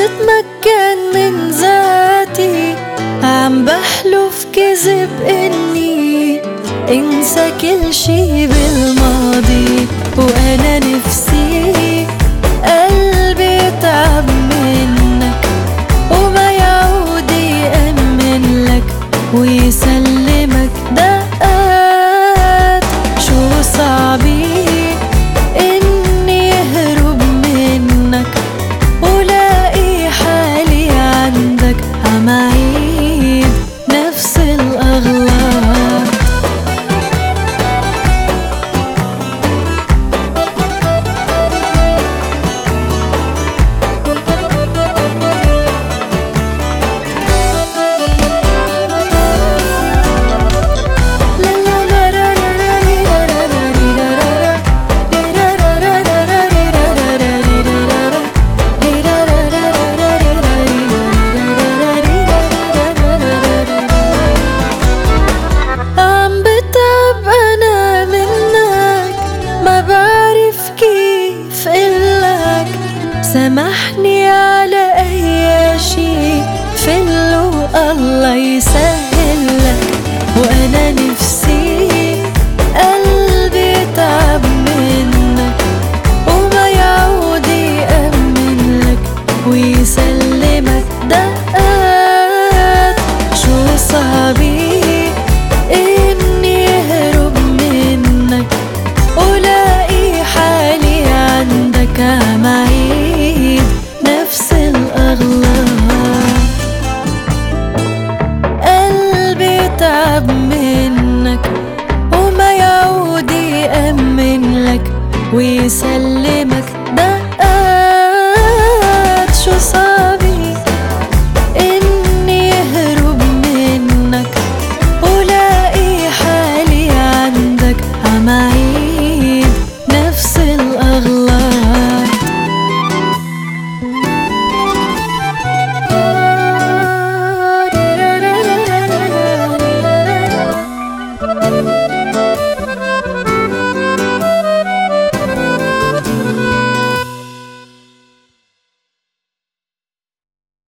تتمكن من ذاتي، عم بحلف كذب إني انسى كل شي بالماضي. وأنا نفسي قلبي تعب منك وما يعود يأمن لك ويسلمك دقات. شو صعبي إني أهرب منك ولاقي حالي عندك عم أعيد نفس الأغلاط. سامحني على أي شي فله الله يسهلك. وأنا نفسي قلبي تعب منك وما يعود يأمن لك ويسلمك دقات. شو صعبي إني أهرب منك ولاقي حالي عندك عم أعيد نفس الأغلاط. قلبي تعب منك وما يعود يأمن لك ويسلمك